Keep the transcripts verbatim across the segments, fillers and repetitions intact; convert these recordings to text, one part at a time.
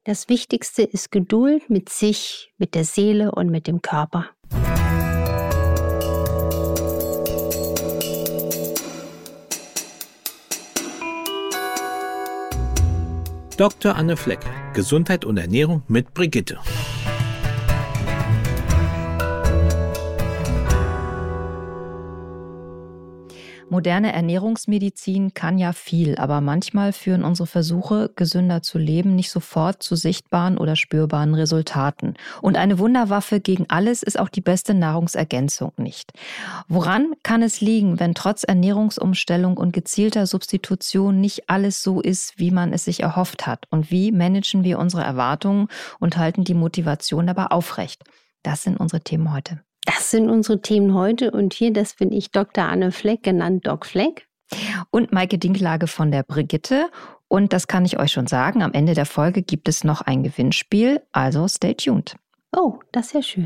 Das Wichtigste ist Geduld mit sich, mit der Seele und mit dem Körper. Doktor Anne Fleck, Gesundheit und Ernährung mit Brigitte. Moderne Ernährungsmedizin kann ja viel, aber manchmal führen unsere Versuche, gesünder zu leben, nicht sofort zu sichtbaren oder spürbaren Resultaten. Und eine Wunderwaffe gegen alles ist auch die beste Nahrungsergänzung nicht. Woran kann es liegen, wenn trotz Ernährungsumstellung und gezielter Substitution nicht alles so ist, wie man es sich erhofft hat? Und wie managen wir unsere Erwartungen und halten die Motivation dabei aufrecht? Das sind unsere Themen heute. Das sind unsere Themen heute und hier, das bin ich Doktor Anne Fleck, genannt Doc Fleck. Und Maike Dinklage von der Brigitte. Und das kann ich euch schon sagen, am Ende der Folge gibt es noch ein Gewinnspiel, also stay tuned. Oh, das ist ja schön.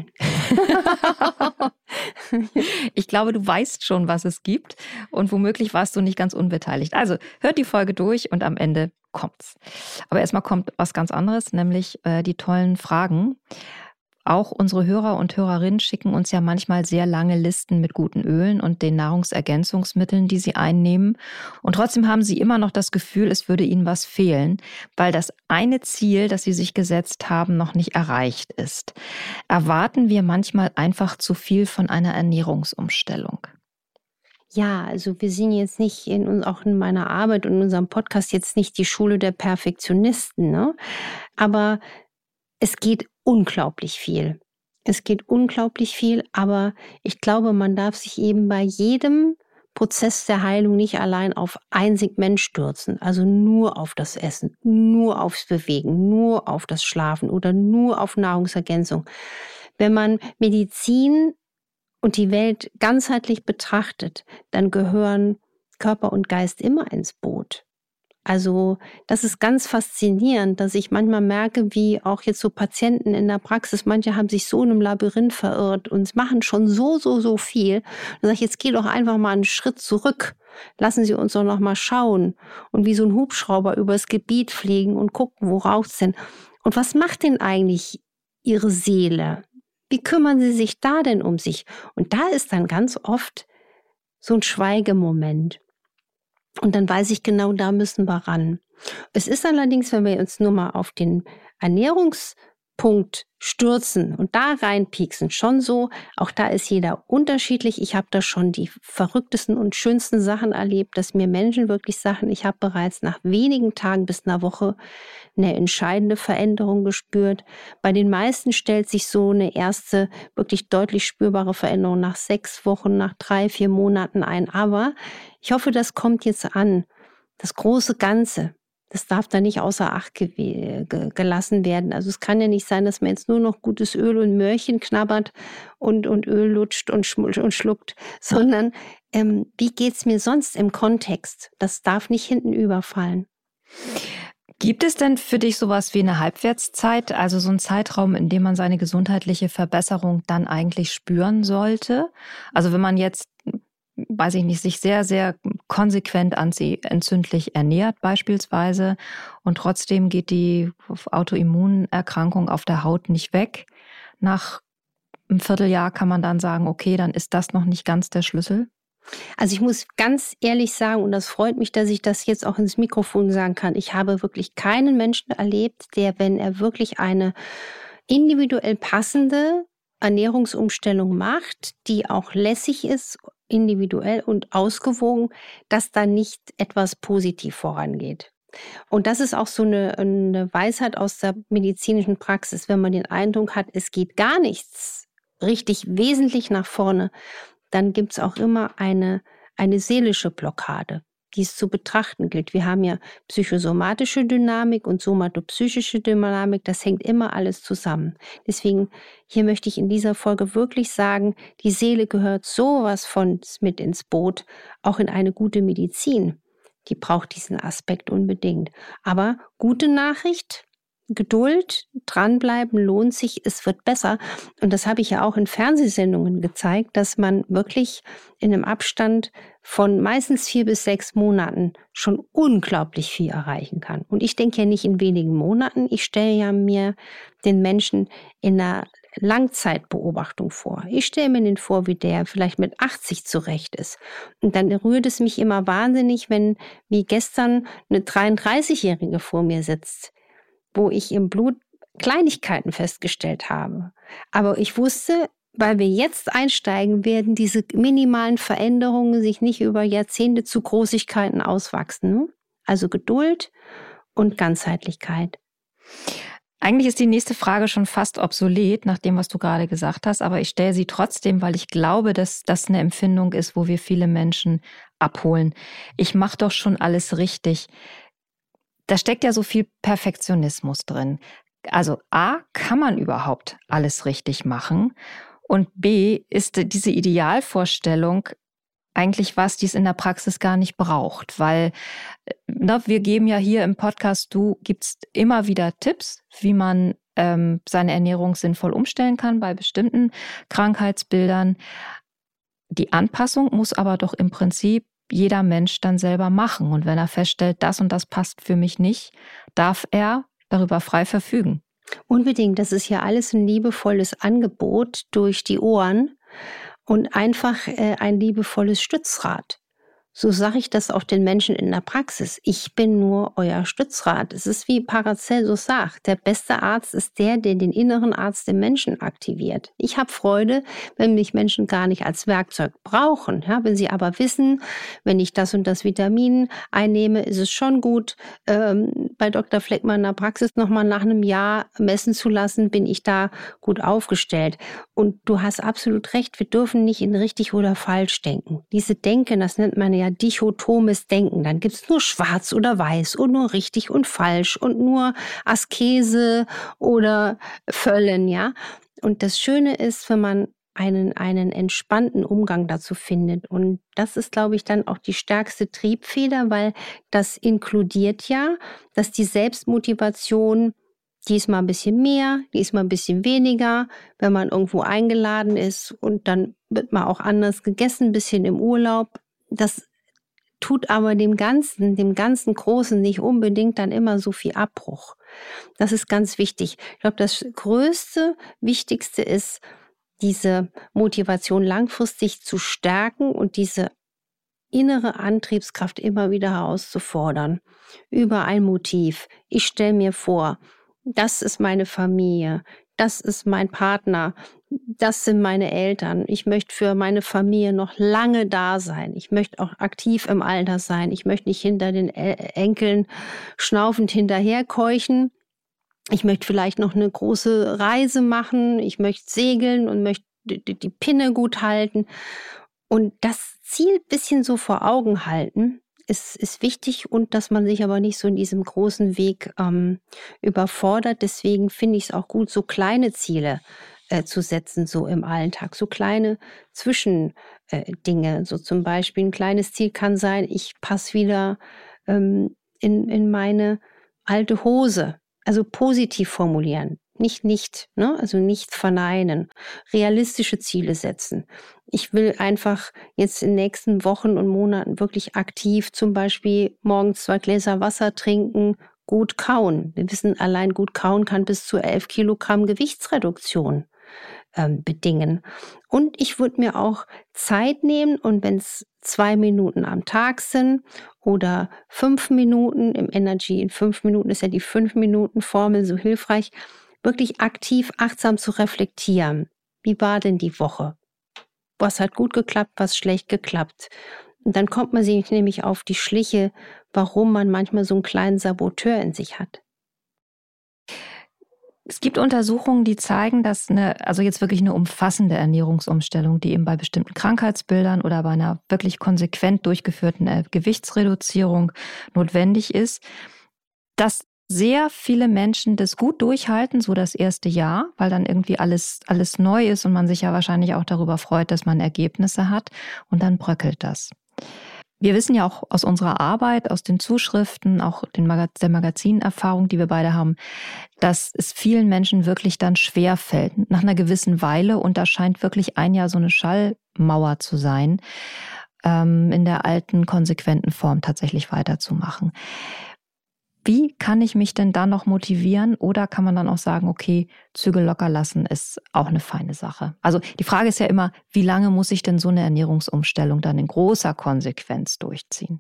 Ich glaube, du weißt schon, was es gibt und womöglich warst du nicht ganz unbeteiligt. Also hört die Folge durch und am Ende kommt's. Aber erstmal kommt was ganz anderes, nämlich äh, die tollen Fragen. Auch unsere Hörer und Hörerinnen schicken uns ja manchmal sehr lange Listen mit guten Ölen und den Nahrungsergänzungsmitteln, die sie einnehmen. Und trotzdem haben sie immer noch das Gefühl, es würde ihnen was fehlen, weil das eine Ziel, das sie sich gesetzt haben, noch nicht erreicht ist. Erwarten wir manchmal einfach zu viel von einer Ernährungsumstellung? Ja, also wir sind jetzt nicht, in, auch in meiner Arbeit und in unserem Podcast jetzt nicht die Schule der Perfektionisten, ne? Aber es geht unglaublich viel. Es geht unglaublich viel, aber ich glaube, man darf sich eben bei jedem Prozess der Heilung nicht allein auf ein Segment stürzen, also nur auf das Essen, nur aufs Bewegen, nur auf das Schlafen oder nur auf Nahrungsergänzung. Wenn man Medizin und die Welt ganzheitlich betrachtet, dann gehören Körper und Geist immer ins Boot. Also das ist ganz faszinierend, dass ich manchmal merke, wie auch jetzt so Patienten in der Praxis, manche haben sich so in einem Labyrinth verirrt und machen schon so, so, so viel. Dann sage ich, jetzt geh doch einfach mal einen Schritt zurück. Lassen Sie uns doch noch mal schauen und wie so ein Hubschrauber übers Gebiet fliegen und gucken, wo raucht's denn? Und was macht denn eigentlich Ihre Seele? Wie kümmern Sie sich da denn um sich? Und da ist dann ganz oft so ein Schweigemoment. Und dann weiß ich genau, da müssen wir ran. Es ist allerdings, wenn wir uns nur mal auf den Ernährungspunkt stürzen und da reinpieksen, schon so, auch da ist jeder unterschiedlich. Ich habe da schon die verrücktesten und schönsten Sachen erlebt, dass mir Menschen wirklich sagen, ich habe bereits nach wenigen Tagen bis einer Woche eine entscheidende Veränderung gespürt. Bei den meisten stellt sich so eine erste, wirklich deutlich spürbare Veränderung nach sechs Wochen, nach drei, vier Monaten ein. Aber ich hoffe, das kommt jetzt an. Das große Ganze, das darf da nicht außer Acht ge- ge- gelassen werden. Also es kann ja nicht sein, dass man jetzt nur noch gutes Öl und Möhrchen knabbert und, und Öl lutscht und, schm- und schluckt, sondern ähm, wie geht's mir sonst im Kontext? Das darf nicht hinten überfallen. Gibt es denn für dich sowas wie eine Halbwertszeit, also so ein Zeitraum, in dem man seine gesundheitliche Verbesserung dann eigentlich spüren sollte? Also wenn man jetzt, weiß ich nicht, sich sehr, sehr konsequent anti-entzündlich ernährt beispielsweise und trotzdem geht die Autoimmunerkrankung auf der Haut nicht weg. Nach einem Vierteljahr kann man dann sagen, okay, dann ist das noch nicht ganz der Schlüssel? Also ich muss ganz ehrlich sagen, und das freut mich, dass ich das jetzt auch ins Mikrofon sagen kann, ich habe wirklich keinen Menschen erlebt, der, wenn er wirklich eine individuell passende Ernährungsumstellung macht, die auch lässig ist, individuell und ausgewogen, dass da nicht etwas positiv vorangeht. Und das ist auch so eine, eine Weisheit aus der medizinischen Praxis, wenn man den Eindruck hat, es geht gar nichts richtig wesentlich nach vorne, dann gibt es auch immer eine, eine seelische Blockade, die es zu betrachten gilt. Wir haben ja psychosomatische Dynamik und somatopsychische Dynamik, das hängt immer alles zusammen. Deswegen, hier möchte ich in dieser Folge wirklich sagen, die Seele gehört sowas von mit ins Boot, auch in eine gute Medizin. Die braucht diesen Aspekt unbedingt. Aber gute Nachricht, Geduld, dranbleiben lohnt sich, es wird besser. Und das habe ich ja auch in Fernsehsendungen gezeigt, dass man wirklich in einem Abstand von meistens vier bis sechs Monaten schon unglaublich viel erreichen kann. Und ich denke ja nicht in wenigen Monaten, ich stelle ja mir den Menschen in einer Langzeitbeobachtung vor. Ich stelle mir den vor, wie der vielleicht mit achtzig zurecht ist. Und dann rührt es mich immer wahnsinnig, wenn wie gestern eine dreiunddreißigjährige vor mir sitzt, wo ich im Blut Kleinigkeiten festgestellt habe. Aber ich wusste, weil wir jetzt einsteigen, werden diese minimalen Veränderungen sich nicht über Jahrzehnte zu Großigkeiten auswachsen. Ne? Also Geduld und Ganzheitlichkeit. Eigentlich ist die nächste Frage schon fast obsolet, nach dem, was du gerade gesagt hast, aber ich stelle sie trotzdem, weil ich glaube, dass das eine Empfindung ist, wo wir viele Menschen abholen. Ich mache doch schon alles richtig. Da steckt ja so viel Perfektionismus drin. Also A, kann man überhaupt alles richtig machen? Und B, ist diese Idealvorstellung eigentlich was, die es in der Praxis gar nicht braucht? Weil na, wir geben ja hier im Podcast, du gibst immer wieder Tipps, wie man ähm, seine Ernährung sinnvoll umstellen kann bei bestimmten Krankheitsbildern. Die Anpassung muss aber doch im Prinzip jeder Mensch dann selber machen. Und wenn er feststellt, das und das passt für mich nicht, darf er darüber frei verfügen. Unbedingt. Das ist ja alles ein liebevolles Angebot durch die Ohren und einfach äh, ein liebevolles Stützrad. So sage ich das auch den Menschen in der Praxis. Ich bin nur euer Stützrad. Es ist wie Paracelsus sagt, der beste Arzt ist der, der den inneren Arzt im Menschen aktiviert. Ich habe Freude, wenn mich Menschen gar nicht als Werkzeug brauchen. Ja, wenn sie aber wissen, wenn ich das und das Vitamin einnehme, ist es schon gut, ähm, bei Doktor Fleckmann in der Praxis nochmal nach einem Jahr messen zu lassen, bin ich da gut aufgestellt. Und du hast absolut recht, wir dürfen nicht in richtig oder falsch denken. Diese Denken, das nennt man ja dichotomes Denken. Dann gibt es nur schwarz oder weiß und nur richtig und falsch und nur Askese oder Völlen, ja. Und das Schöne ist, wenn man einen, einen entspannten Umgang dazu findet. Und das ist, glaube ich, dann auch die stärkste Triebfeder, weil das inkludiert ja, dass die Selbstmotivation diesmal ein bisschen mehr, diesmal ein bisschen weniger, wenn man irgendwo eingeladen ist und dann wird man auch anders gegessen, ein bisschen im Urlaub. Das tut aber dem Ganzen, dem ganzen Großen nicht unbedingt dann immer so viel Abbruch. Das ist ganz wichtig. Ich glaube, das Größte, Wichtigste ist, diese Motivation langfristig zu stärken und diese innere Antriebskraft immer wieder herauszufordern. Über ein Motiv. Ich stelle mir vor, das ist meine Familie, das ist mein Partner, das sind meine Eltern. Ich möchte für meine Familie noch lange da sein. Ich möchte auch aktiv im Alter sein. Ich möchte nicht hinter den Enkeln schnaufend hinterherkeuchen. Ich möchte vielleicht noch eine große Reise machen. Ich möchte segeln und möchte die Pinne gut halten. Und das Ziel ein bisschen so vor Augen halten, ist, ist wichtig und dass man sich aber nicht so in diesem großen Weg ähm, überfordert. Deswegen finde ich es auch gut, so kleine Ziele äh, zu setzen, so im Alltag. So kleine Zwischendinge. Äh, so zum Beispiel ein kleines Ziel kann sein, ich passe wieder ähm, in, in meine alte Hose. Also positiv formulieren. Nicht nicht, ne? Also nicht verneinen. Realistische Ziele setzen. Ich will einfach jetzt in den nächsten Wochen und Monaten wirklich aktiv zum Beispiel morgens zwei Gläser Wasser trinken, gut kauen. Wir wissen, allein gut kauen kann bis zu elf Kilogramm Gewichtsreduktion ähm, bedingen. Und ich würde mir auch Zeit nehmen und wenn es zwei Minuten am Tag sind oder fünf Minuten im Energy, in fünf Minuten ist ja die fünf-Minuten-Formel so hilfreich, wirklich aktiv, achtsam zu reflektieren. Wie war denn die Woche? Was hat gut geklappt, was schlecht geklappt? Und dann kommt man sich nämlich auf die Schliche, warum man manchmal so einen kleinen Saboteur in sich hat. Es gibt Untersuchungen, die zeigen, dass eine, also jetzt wirklich eine umfassende Ernährungsumstellung, die eben bei bestimmten Krankheitsbildern oder bei einer wirklich konsequent durchgeführten Gewichtsreduzierung notwendig ist, dass sehr viele Menschen das gut durchhalten, so das erste Jahr, weil dann irgendwie alles, alles neu ist und man sich ja wahrscheinlich auch darüber freut, dass man Ergebnisse hat und dann bröckelt das. Wir wissen ja auch aus unserer Arbeit, aus den Zuschriften, auch den Magaz- der Magazinerfahrung, die wir beide haben, dass es vielen Menschen wirklich dann schwerfällt, nach einer gewissen Weile, und da scheint wirklich ein Jahr so eine Schallmauer zu sein, ähm, in der alten, konsequenten Form tatsächlich weiterzumachen. Wie kann ich mich denn dann noch motivieren? Oder kann man dann auch sagen, okay, Zügel locker lassen ist auch eine feine Sache? Also die Frage ist ja immer, wie lange muss ich denn so eine Ernährungsumstellung dann in großer Konsequenz durchziehen?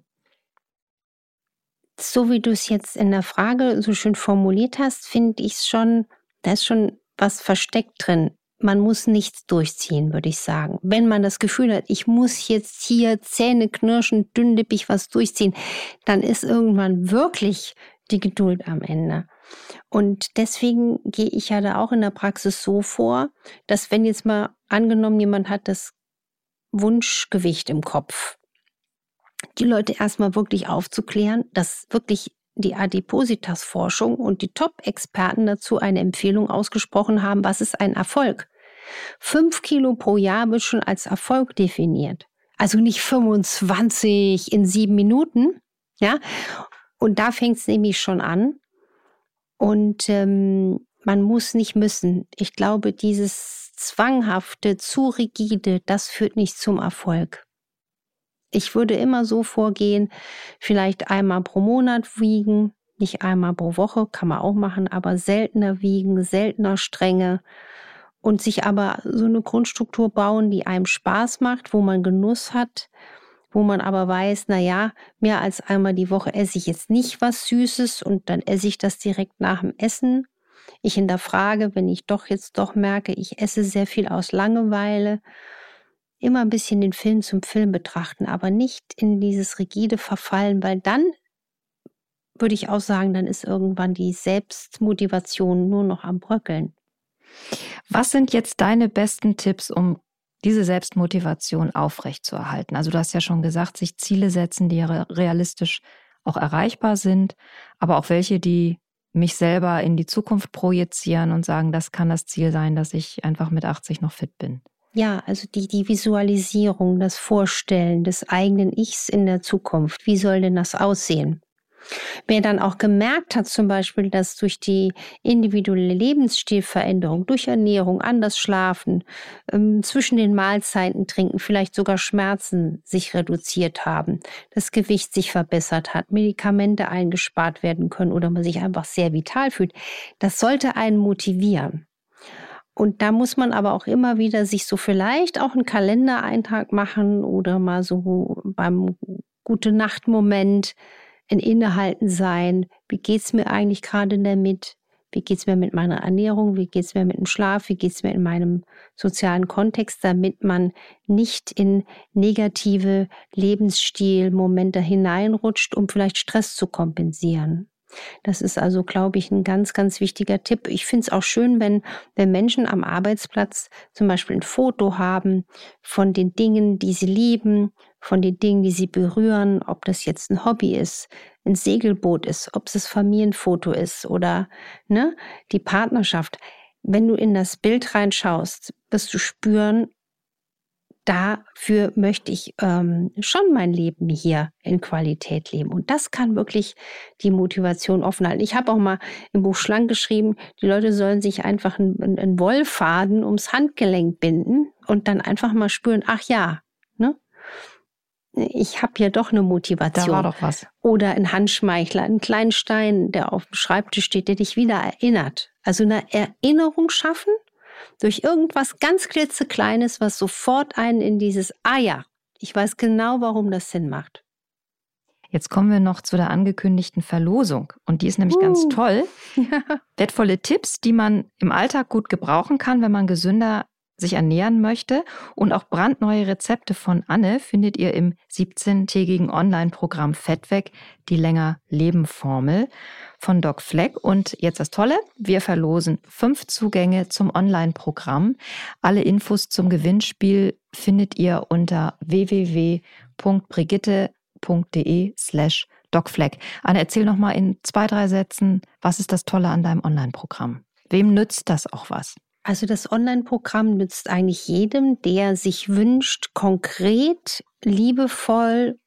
So wie du es jetzt in der Frage so schön formuliert hast, finde ich es schon, da ist schon was versteckt drin. Man muss nichts durchziehen, würde ich sagen. Wenn man das Gefühl hat, ich muss jetzt hier Zähne knirschen, dünnlippig was durchziehen, dann ist irgendwann wirklich die Geduld am Ende. Und deswegen gehe ich ja da auch in der Praxis so vor, dass wenn jetzt mal angenommen, jemand hat das Wunschgewicht im Kopf, die Leute erstmal wirklich aufzuklären, dass wirklich die Adipositas-Forschung und die Top-Experten dazu eine Empfehlung ausgesprochen haben, was ist ein Erfolg? Fünf Kilo pro Jahr wird schon als Erfolg definiert. Also nicht fünfundzwanzig in sieben Minuten, ja. Und da fängt es nämlich schon an. Und ähm, man muss nicht müssen. Ich glaube, dieses zwanghafte, zu rigide, das führt nicht zum Erfolg. Ich würde immer so vorgehen, vielleicht einmal pro Monat wiegen, nicht einmal pro Woche, kann man auch machen, aber seltener wiegen, seltener Strenge und sich aber so eine Grundstruktur bauen, die einem Spaß macht, wo man Genuss hat, wo man aber weiß, na ja, mehr als einmal die Woche esse ich jetzt nicht was Süßes und dann esse ich das direkt nach dem Essen. Ich hinterfrage, wenn ich doch jetzt doch merke, ich esse sehr viel aus Langeweile, immer ein bisschen den Film zum Film betrachten, aber nicht in dieses rigide Verfallen, weil dann würde ich auch sagen, dann ist irgendwann die Selbstmotivation nur noch am Bröckeln. Was sind jetzt deine besten Tipps, um diese Selbstmotivation aufrechtzuerhalten? Also du hast ja schon gesagt, sich Ziele setzen, die realistisch auch erreichbar sind, aber auch welche, die mich selber in die Zukunft projizieren und sagen, das kann das Ziel sein, dass ich einfach mit achtzig noch fit bin. Ja, also die, die Visualisierung, das Vorstellen des eigenen Ichs in der Zukunft. Wie soll denn das aussehen? Wer dann auch gemerkt hat zum Beispiel, dass durch die individuelle Lebensstilveränderung, durch Ernährung, anders schlafen, ähm, zwischen den Mahlzeiten trinken, vielleicht sogar Schmerzen sich reduziert haben, das Gewicht sich verbessert hat, Medikamente eingespart werden können oder man sich einfach sehr vital fühlt, das sollte einen motivieren. Und da muss man aber auch immer wieder sich so vielleicht auch einen Kalendereintrag machen oder mal so beim Gute-Nacht-Moment ein Innehalten sein. Wie geht's mir eigentlich gerade damit? Wie geht's mir mit meiner Ernährung? Wie geht's mir mit dem Schlaf? Wie geht's mir in meinem sozialen Kontext, damit man nicht in negative Lebensstilmomente hineinrutscht, um vielleicht Stress zu kompensieren. Das ist also, glaube ich, ein ganz, ganz wichtiger Tipp. Ich finde es auch schön, wenn, wenn Menschen am Arbeitsplatz zum Beispiel ein Foto haben von den Dingen, die sie lieben, von den Dingen, die sie berühren, ob das jetzt ein Hobby ist, ein Segelboot ist, ob es das Familienfoto ist oder ne, die Partnerschaft. Wenn du in das Bild reinschaust, wirst du spüren, dafür möchte ich ähm, schon mein Leben hier in Qualität leben. Und das kann wirklich die Motivation offen halten. Ich habe auch mal im Buch Schlank geschrieben, die Leute sollen sich einfach einen, einen Wollfaden ums Handgelenk binden und dann einfach mal spüren, ach ja, ne? Ich habe ja doch eine Motivation. Da war doch was. Oder ein Handschmeichler, einen kleinen Stein, der auf dem Schreibtisch steht, der dich wieder erinnert. Also eine Erinnerung schaffen, durch irgendwas ganz klitzekleines, was sofort einen in dieses, ah ja, ich weiß genau, warum das Sinn macht. Jetzt kommen wir noch zu der angekündigten Verlosung. Und die ist nämlich uh. ganz toll. Ja. Wertvolle Tipps, die man im Alltag gut gebrauchen kann, wenn man gesünder sich ernähren möchte. Und auch brandneue Rezepte von Anne findet ihr im siebzehntägigen Online-Programm Fett weg, die Länger-Leben-Formel von Doc Fleck. Und jetzt das Tolle, wir verlosen fünf Zugänge zum Online-Programm. Alle Infos zum Gewinnspiel findet ihr unter w w w punkt brigitte punkt d e slash docfleck. Anne, erzähl noch mal in zwei, drei Sätzen, was ist das Tolle an deinem Online-Programm? Wem nützt das auch was? Also das Online-Programm nützt eigentlich jedem, der sich wünscht, konkret, liebevoll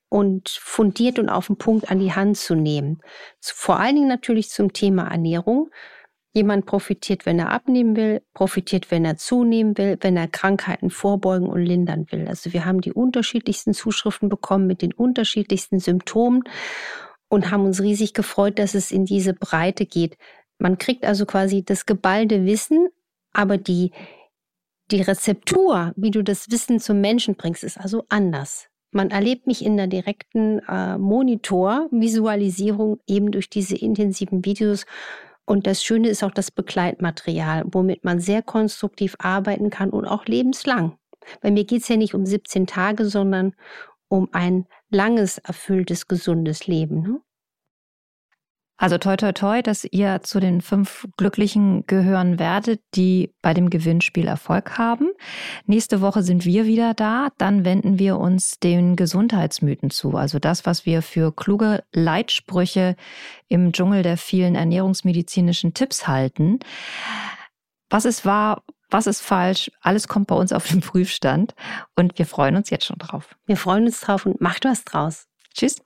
und fundiert und auf den Punkt an die Hand zu nehmen. Vor allen Dingen natürlich zum Thema Ernährung. Jemand profitiert, wenn er abnehmen will, profitiert, wenn er zunehmen will, wenn er Krankheiten vorbeugen und lindern will. Also wir haben die unterschiedlichsten Zuschriften bekommen mit den unterschiedlichsten Symptomen und haben uns riesig gefreut, dass es in diese Breite geht. Man kriegt also quasi das geballte Wissen, aber die, die Rezeptur, wie du das Wissen zum Menschen bringst, ist also anders. Man erlebt mich in der direkten äh, Monitor-Visualisierung eben durch diese intensiven Videos. Und das Schöne ist auch das Begleitmaterial, womit man sehr konstruktiv arbeiten kann und auch lebenslang. Bei mir geht es ja nicht um siebzehn Tage, sondern um ein langes, erfülltes, gesundes Leben. Ne? Also toi toi toi, dass ihr zu den fünf Glücklichen gehören werdet, die bei dem Gewinnspiel Erfolg haben. Nächste Woche sind wir wieder da. Dann wenden wir uns den Gesundheitsmythen zu. Also das, was wir für kluge Leitsprüche im Dschungel der vielen ernährungsmedizinischen Tipps halten. Was ist wahr? Was ist falsch? Alles kommt bei uns auf den Prüfstand. Und wir freuen uns jetzt schon drauf. Wir freuen uns drauf und macht was draus. Tschüss.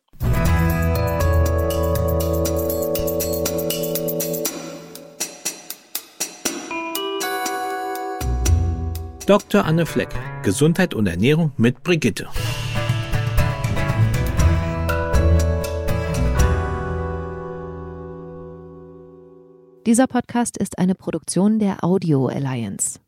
Doktor Anne Flecke, Gesundheit und Ernährung mit Brigitte. Dieser Podcast ist eine Produktion der Audio Alliance.